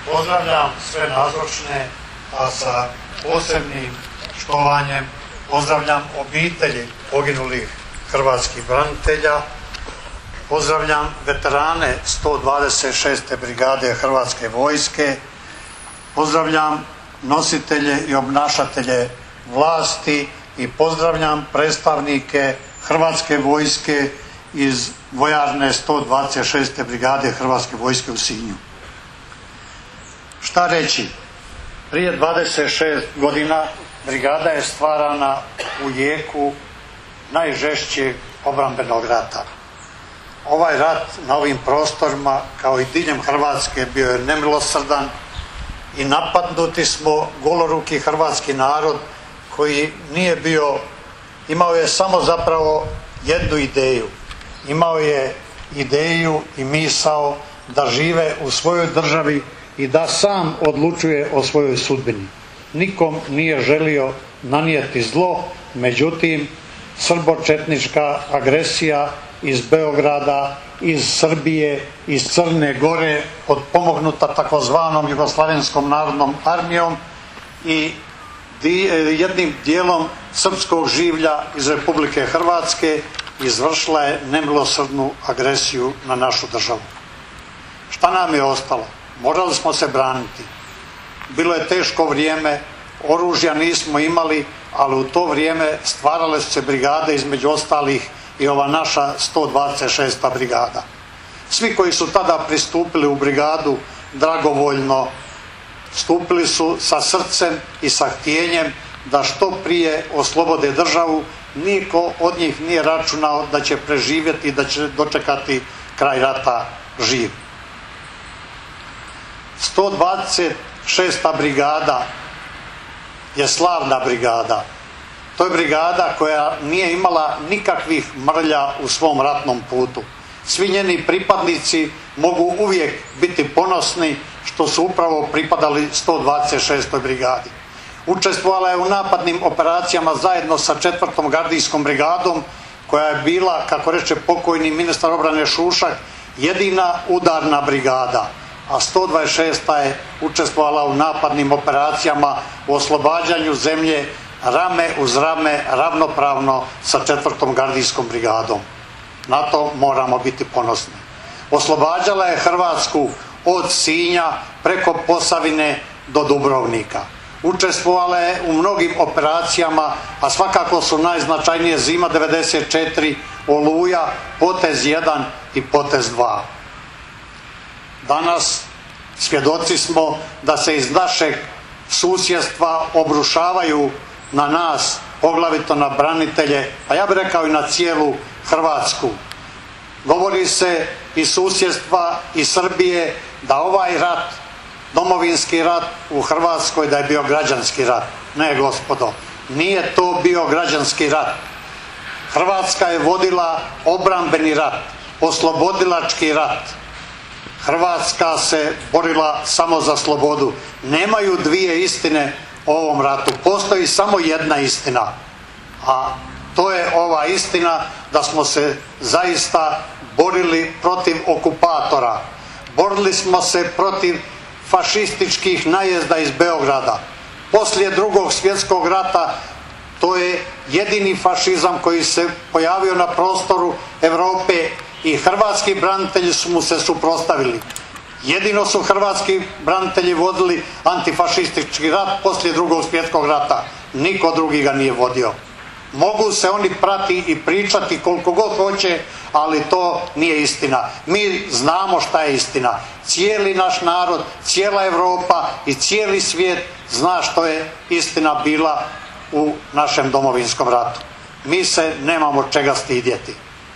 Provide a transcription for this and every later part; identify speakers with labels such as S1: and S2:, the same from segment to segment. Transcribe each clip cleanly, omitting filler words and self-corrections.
S1: Pozdravljam sve nazočne, a sa posebnim štovanjem pozdravljam obitelji poginulih hrvatskih branitelja, pozdravljam veterane 126. brigade Hrvatske vojske, pozdravljam nositelje i obnašatelje vlasti i pozdravljam predstavnike Hrvatske vojske iz vojarne 126. brigade Hrvatske vojske u Sinju. Šta reći? Prije 26 godina brigada je stvarana u jeku najžešćeg obrambenog rata. Ovaj rat na ovim prostorima, kao i diljem Hrvatske, bio je nemilosrdan i napadnuti smo goloruki hrvatski narod koji nije bio, imao je samo zapravo jednu ideju. Imao je ideju i misao da žive u svojoj državi i da sam odlučuje o svojoj sudbini. Nikom nije želio nanijeti zlo, međutim srbočetnička agresija iz Beograda, iz Srbije, iz Crne Gore, potpomognuta takozvanom Jugoslavenskom narodnom armijom i jednim dijelom srpskog življa iz Republike Hrvatske, izvršila je nemilosrdnu agresiju na našu državu. Šta nam je ostalo? Morali smo se braniti. Bilo je teško vrijeme, oružja nismo imali, ali u to vrijeme stvarale su se brigade, između ostalih i ova naša 126. brigada. Svi koji su tada pristupili u brigadu dragovoljno, stupili su sa srcem i sa htjenjem da što prije oslobode državu. Niko od njih nije računao da će preživjeti i da će dočekati kraj rata živ. 126. brigada je slavna brigada. To je brigada koja nije imala nikakvih mrlja u svom ratnom putu. Svi njeni pripadnici mogu uvijek biti ponosni što su upravo pripadali 126. brigadi. Učestvovala je u napadnim operacijama zajedno sa 4. gardijskom brigadom, koja je bila, kako reče pokojni ministar obrane Šušak, jedina udarna brigada, a 126. je učestvovala u napadnim operacijama u oslobađanju zemlje rame uz rame, ravnopravno sa 4. gardijskom brigadom. Na to moramo biti ponosni. Oslobađala je Hrvatsku od Sinja preko Posavine do Dubrovnika. Učestvovala je u mnogim operacijama, a svakako su najznačajnije Zima 94, Oluja, Potez 1 i Potez 2. Danas svjedoci smo da se iz našeg susjedstva obrušavaju na nas, poglavito na branitelje, a ja bih rekao i na cijelu Hrvatsku. Govori se iz susjedstva i Srbije da ovaj rat, Domovinski rat u Hrvatskoj, da je bio građanski rat. Ne, gospodo, nije to bio građanski rat. Hrvatska je vodila obrambeni rat, oslobodilački rat. Hrvatska se borila samo za slobodu. Nemaju dvije istine o ovom ratu. Postoji samo jedna istina, a to je ova istina da smo se zaista borili protiv okupatora. Borili smo se protiv fašističkih najezda iz Beograda. Poslije Drugog svjetskog rata to je jedini fašizam koji se pojavio na prostoru Europe i hrvatski branitelji su mu se suprotstavili. Jedino su hrvatski branitelji vodili antifašistički rat poslije Drugog svjetskog rata. Niko drugi ga nije vodio. Mogu se oni prati i pričati koliko god hoće, ali to nije istina. Mi znamo šta je istina. Cijeli naš narod, cijela Europa i cijeli svijet zna što je istina bila u našem Domovinskom ratu. Mi se nemamo čega stidjeti.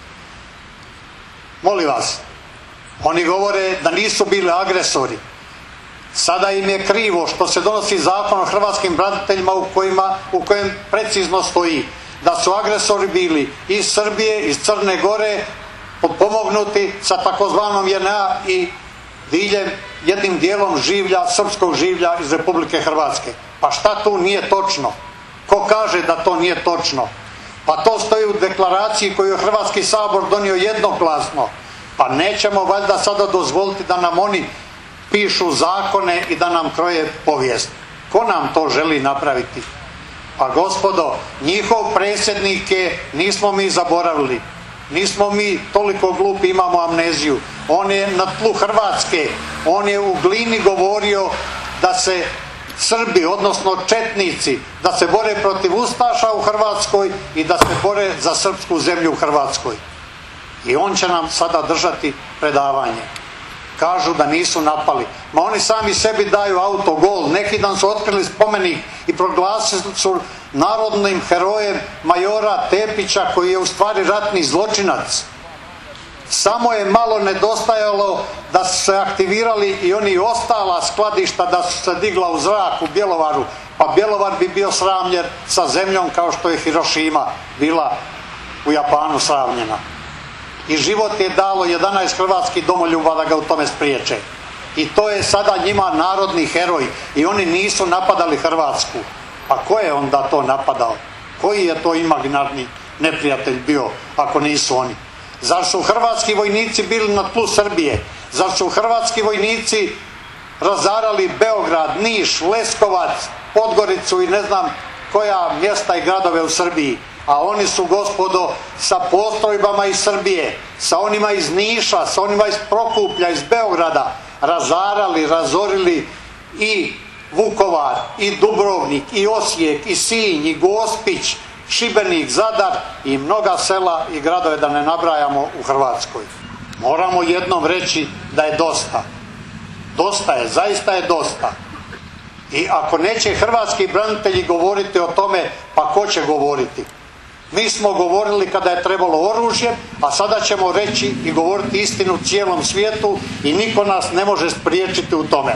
S1: Molim vas, oni govore da nisu bili agresori. Sada im je krivo što se donosi zakon o hrvatskim braniteljima u kojem precizno stoji da su agresori bili iz Srbije, iz Crne Gore, potpomognuti sa takozvanom JNA i diljem jednim dijelom življa, srpskog življa iz Republike Hrvatske. Pa šta tu nije točno? Ko kaže da to nije točno? Pa to stoji u deklaraciji koju je Hrvatski sabor donio jednoglasno. Pa nećemo valjda sada dozvoliti da nam oni pišu zakone i da nam kroje povijest. Ko nam to želi napraviti? Pa gospodo, njihov predsjednik je, nismo mi zaboravili, nismo mi toliko glupi, imamo amneziju. On je na tlu Hrvatske, on je u Glini govorio da se Srbi, odnosno četnici, da se bore protiv ustaša u Hrvatskoj i da se bore za srpsku zemlju u Hrvatskoj. I on će nam sada držati predavanje. Kažu da nisu napali. Ma oni sami sebi daju autogol. Neki dan su otkrili spomenik i proglasili su narodnim herojem majora Tepića, koji je u stvari ratni zločinac. Samo je malo nedostajalo da su se aktivirali i oni ostala skladišta da su se digla u zrak u Bjelovaru, pa Bjelovar bi bio sravnjen sa zemljom kao što je Hirošima bila u Japanu sravnjena. I život je dalo 11 hrvatskih domoljuba da ga u tome spriječe. I to je sada njima narodni heroj. I oni nisu napadali Hrvatsku. Pa ko je onda to napadao? Koji je to imaginarni neprijatelj bio ako nisu oni? Zar su hrvatski vojnici bili na tlu Srbije? Zar su hrvatski vojnici razarali Beograd, Niš, Leskovac, Podgoricu i ne znam koja mjesta i gradove u Srbiji? A oni su, gospodo, sa postrojbama iz Srbije, sa onima iz Niša, sa onima iz Prokuplja, iz Beograda, razarali, razorili i Vukovar, i Dubrovnik, i Osijek, i Sinj, i Gospić, Šibenik, Zadar i mnoga sela i gradove, da ne nabrajamo, u Hrvatskoj. Moramo jednom reći da je dosta. Dosta je, zaista je dosta. I ako neće hrvatski branitelji govoriti o tome, pa ko će govoriti? Mi smo govorili kada je trebalo oružje, a sada ćemo reći i govoriti istinu cijelom svijetu i niko nas ne može spriječiti u tome.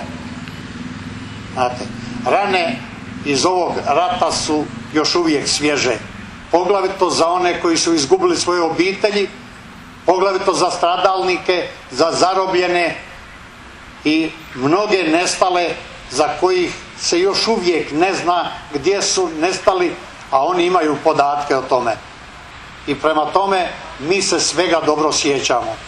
S1: Znate, rane iz ovog rata su još uvijek svježe. Poglavito za one koji su izgubili svoje obitelji, poglavito za stradalnike, za zarobljene i mnoge nestale za kojih se još uvijek ne zna gdje su nestali, a oni imaju podatke o tome. I prema tome mi se svega dobro sjećamo.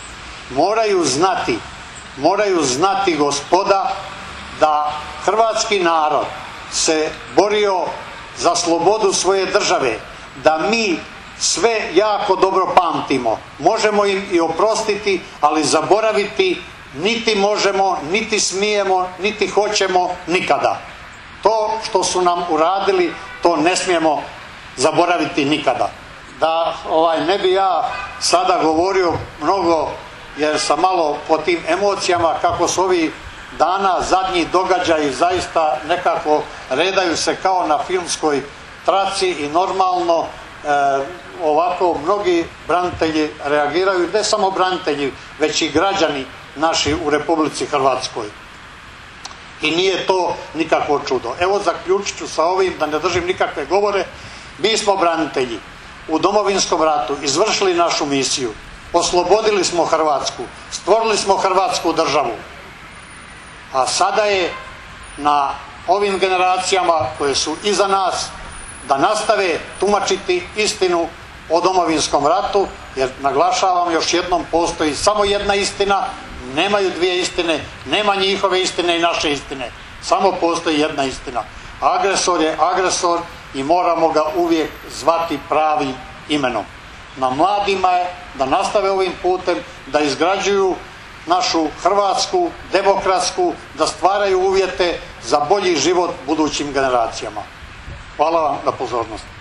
S1: Moraju znati gospoda da hrvatski narod se borio za slobodu svoje države, da mi sve jako dobro pamtimo. Možemo im i oprostiti, ali zaboraviti niti možemo, niti smijemo, niti hoćemo nikada. To što su nam uradili, to ne smijemo zaboraviti nikada. Da ne bi ja sada govorio mnogo, jer sam malo po tim emocijama, kako su ovih dana zadnji događaji zaista nekako redaju se kao na filmskoj traci i normalno ovako mnogi branitelji reagiraju, ne samo branitelji, već i građani naši u Republici Hrvatskoj. I nije to nikakvo čudo. Evo, zaključit ću sa ovim, da ne držim nikakve govore. Mi smo branitelji u Domovinskom ratu izvršili našu misiju, oslobodili smo Hrvatsku, stvorili smo Hrvatsku državu. A sada je na ovim generacijama koje su iza nas da nastave tumačiti istinu o Domovinskom ratu, jer naglašavam još jednom, postoji samo jedna istina, nemaju dvije istine, nema njihove istine i naše istine, samo postoji jedna istina. Agresor je agresor i moramo ga uvijek zvati pravim imenom. Na mladima je da nastave ovim putem, da izgrađuju našu Hrvatsku, demokratsku, da stvaraju uvjete za bolji život budućim generacijama. Hvala vam na pozornosti.